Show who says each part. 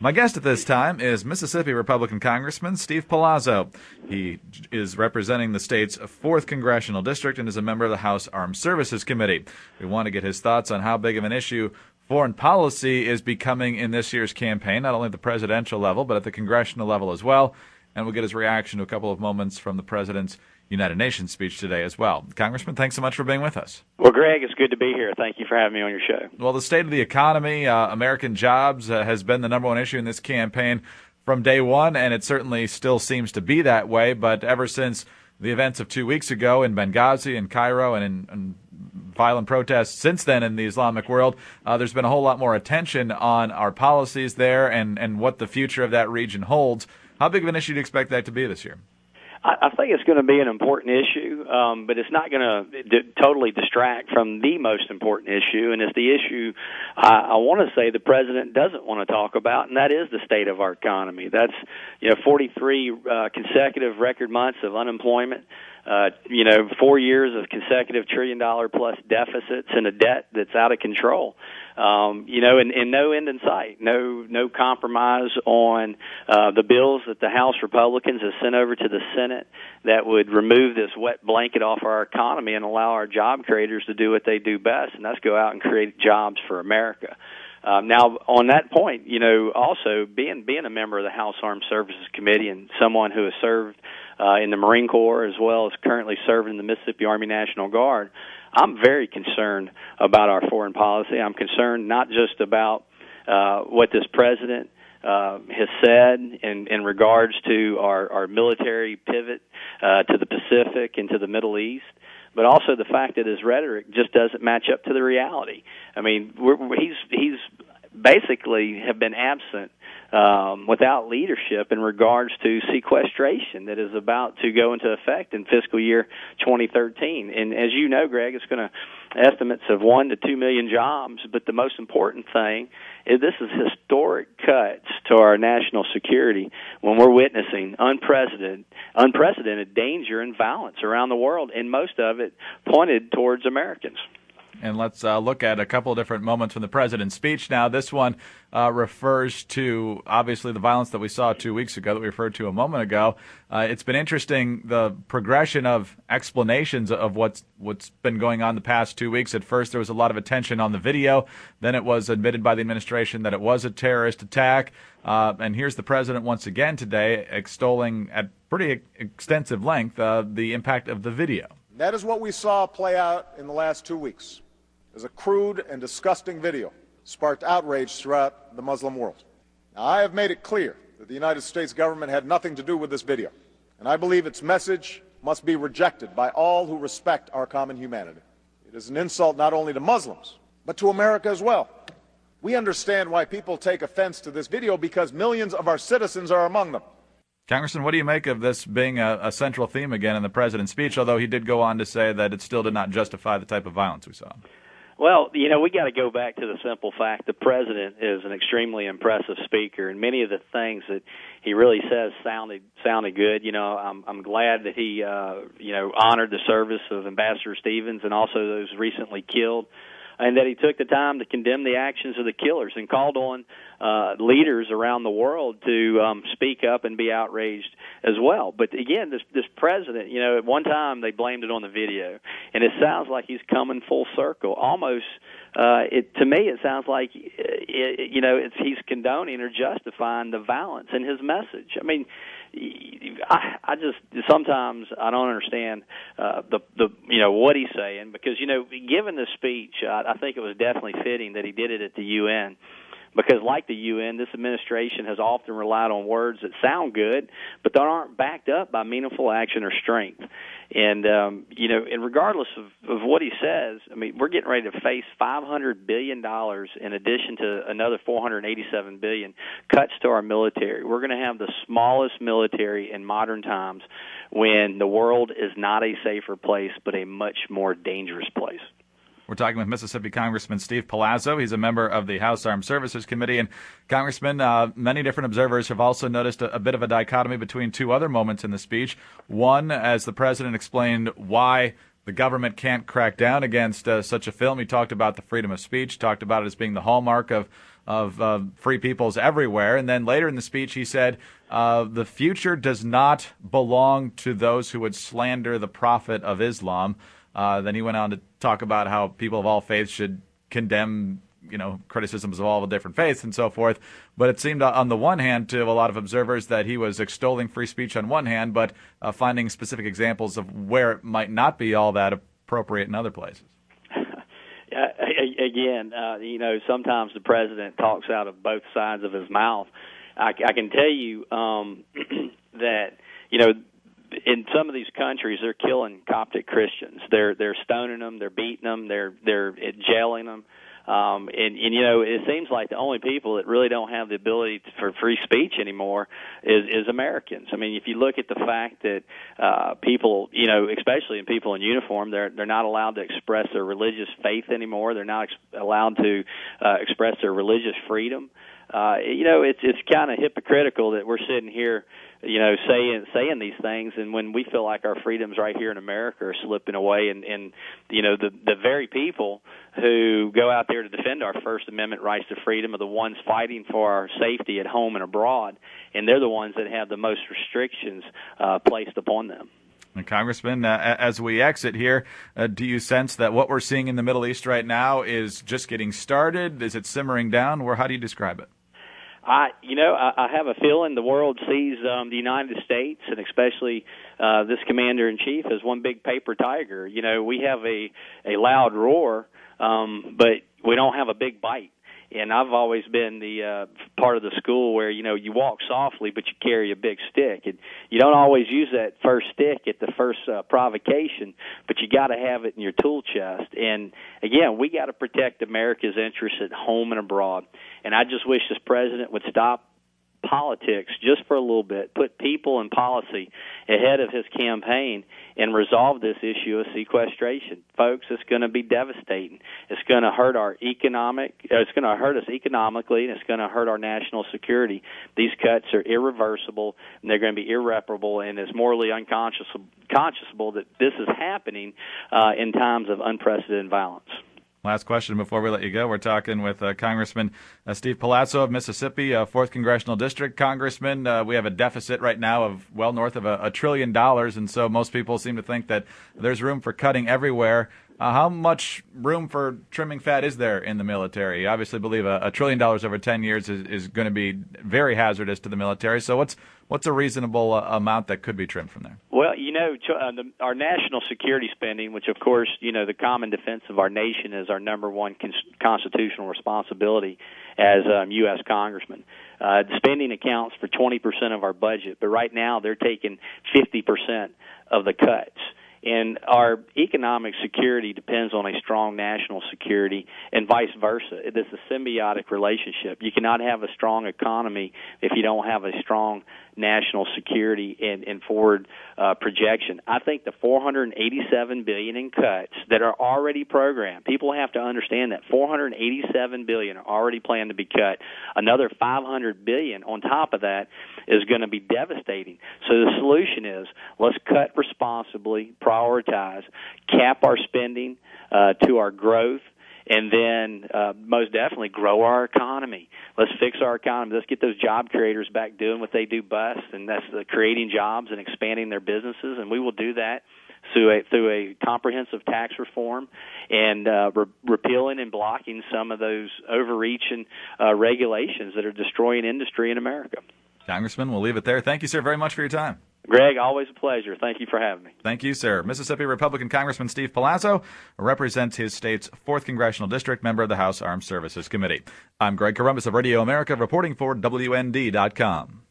Speaker 1: My guest at this time is Mississippi Republican Congressman Steve Palazzo. He is representing the state's 4th Congressional District and is a member of the House Armed Services Committee. We want to get his thoughts on how big of an issue foreign policy is becoming in this year's campaign, not only at the presidential level, but at the congressional level as well. And we'll get his reaction to a couple of moments from the president's United Nations speech today as well. Congressman, thanks so much for being with us.
Speaker 2: Well, Greg, it's good to be here. Thank you for having me on your show.
Speaker 1: Well, the state of the economy, American jobs has been the number one issue in this campaign from day one, and it certainly still seems to be that way. But ever since the events of 2 weeks ago in Benghazi and Cairo and in violent protests since then in the Islamic world, there's been a whole lot more attention on our policies there and what the future of that region holds. How big of an issue do you expect that to be this year?
Speaker 2: I think it's going to be an important issue, but it's not going to totally distract from the most important issue, and it's the issue I want to say the president doesn't want to talk about, and that is the state of our economy. That's 43 consecutive record months of unemployment. 4 years of consecutive $1 trillion plus deficits and a debt that's out of control. And no end in sight, no compromise on the bills that the House Republicans have sent over to the Senate that would remove this wet blanket off our economy and allow our job creators to do what they do best, and that's go out and create jobs for America. Now, on that point, also being a member of the House Armed Services Committee and someone who has served in the Marine Corps as well as currently serving in the Mississippi Army National Guard, I'm very concerned about our foreign policy. I'm concerned not just about what this president has said in regards to our military pivot to the Pacific and to the Middle East, but also the fact that his rhetoric just doesn't match up to the reality. I mean, he's basically have been absent without leadership in regards to sequestration that is about to go into effect in fiscal year 2013. And as you know, Greg, it's going to estimates of 1 to 2 million jobs. But the most important thing is this is historic cuts to our national security when we're witnessing unprecedented danger and violence around the world, and most of it pointed towards Americans.
Speaker 1: And let's look at a couple of different moments from the president's speech now. This one refers to, obviously, the violence that we saw 2 weeks ago that we referred to a moment ago. It's been interesting, the progression of explanations of what's been going on the past 2 weeks. At first, there was a lot of attention on the video. Then it was admitted by the administration that it was a terrorist attack. And here's the president once again today extolling at pretty extensive length the impact of the video.
Speaker 3: That is what we saw play out in the last 2 weeks. As a crude and disgusting video sparked outrage throughout the Muslim world. Now, I have made it clear that the United States government had nothing to do with this video, and I believe its message must be rejected by all who respect our common humanity. It is an insult not only to Muslims, but to America as well. We understand why people take offense to this video because millions of our citizens are among them.
Speaker 1: Congressman, what do you make of this being a central theme again in the president's speech, although he did go on to say that it still did not justify the type of violence we saw?
Speaker 2: Well, we got to go back to the simple fact the president is an extremely impressive speaker, and many of the things that he really says sounded good. I'm glad that he honored the service of Ambassador Stevens and also those recently killed, and that he took the time to condemn the actions of the killers and called on leaders around the world to speak up and be outraged as well. But again, this president, at one time they blamed it on the video, and it sounds like he's coming full circle. Almost, to me, it sounds like he's condoning or justifying the violence in his message. I mean, I just sometimes I don't understand what he's saying, because given the speech, I think it was definitely fitting that he did it at the UN, because like the UN, this administration has often relied on words that sound good, but that aren't backed up by meaningful action or strength. And and regardless of what he says, I mean, we're getting ready to face $500 billion in addition to another $487 billion cuts to our military. We're going to have the smallest military in modern times when the world is not a safer place, but a much more dangerous place.
Speaker 1: We're talking with Mississippi Congressman Steve Palazzo. He's a member of the House Armed Services Committee. And, Congressman, many different observers have also noticed a bit of a dichotomy between two other moments in the speech. One, as the president explained why the government can't crack down against such a film. He talked about the freedom of speech, talked about it as being the hallmark of free peoples everywhere. And then later in the speech, he said, the future does not belong to those who would slander the Prophet of Islam. Then he went on to talk about how people of all faiths should condemn criticisms of all the different faiths and so forth. But it seemed on the one hand to a lot of observers that he was extolling free speech on one hand, but finding specific examples of where it might not be all that appropriate in other places.
Speaker 2: Again, sometimes the president talks out of both sides of his mouth. I can tell you that, in some of these countries, they're killing Coptic Christians. They're stoning them, they're beating them, they're jailing them. And it seems like the only people that really don't have the ability for free speech anymore is Americans. I mean, if you look at the fact that people, especially people in uniform, they're not allowed to express their religious faith anymore. They're not allowed to express their religious freedom. It's kind of hypocritical that we're sitting here, saying these things, and when we feel like our freedoms right here in America are slipping away, and the very people who go out there to defend our First Amendment rights to freedom are the ones fighting for our safety at home and abroad, and they're the ones that have the most restrictions placed upon them.
Speaker 1: And Congressman, as we exit here, do you sense that what we're seeing in the Middle East right now is just getting started? Is it simmering down? Or how do you describe it?
Speaker 2: I have a feeling the world sees the United States, and especially this commander-in-chief, as one big paper tiger. We have a loud roar, but we don't have a big bite. And I've always been the part of the school where, you walk softly, but you carry a big stick. And you don't always use that first stick at the first provocation, but you got to have it in your tool chest. And, again, we got to protect America's interests at home and abroad. And I just wish this president would stop politics just for a little bit, put people and policy ahead of his campaign, and resolve this issue of sequestration. Folks, it's going to be devastating. It's going to hurt it's going to hurt us economically, and it's going to hurt our national security. These cuts are irreversible, and they're going to be irreparable, and it's morally unconscionable that this is happening in times of unprecedented violence.
Speaker 1: Last question before we let you go. We're talking with Congressman Steve Palazzo of Mississippi, 4th Congressional District. Congressman, we have a deficit right now of well north of $1 trillion, and so most people seem to think that there's room for cutting everywhere. How much room for trimming fat is there in the military? You obviously believe $1 trillion over 10 years is going to be very hazardous to the military. So what's a reasonable amount that could be trimmed from there? Well,
Speaker 2: our national security spending, which, of course, the common defense of our nation is our number one constitutional responsibility as U.S. congressmen. Spending accounts for 20% of our budget, but right now they're taking 50% of the cuts. And our economic security depends on a strong national security, and vice versa. It is a symbiotic relationship. You cannot have a strong economy if you don't have a strong national security and forward projection. I think the $487 billion in cuts that are already programmed, people have to understand that $487 billion are already planned to be cut. Another $500 billion on top of that is going to be devastating. So the solution is let's cut responsibly, prioritize, cap our spending to our growth, and then most definitely grow our economy. Let's fix our economy. Let's get those job creators back doing what they do best, and that's creating jobs and expanding their businesses, and we will do that through a comprehensive tax reform and repealing and blocking some of those overreaching regulations that are destroying industry in America.
Speaker 1: Congressman, we'll leave it there. Thank you, sir, very much for your time.
Speaker 2: Greg, always a pleasure. Thank you for having me.
Speaker 1: Thank you, sir. Mississippi Republican Congressman Steve Palazzo represents his state's 4th Congressional District, member of the House Armed Services Committee. I'm Greg Corombos of Radio America, reporting for WND.com.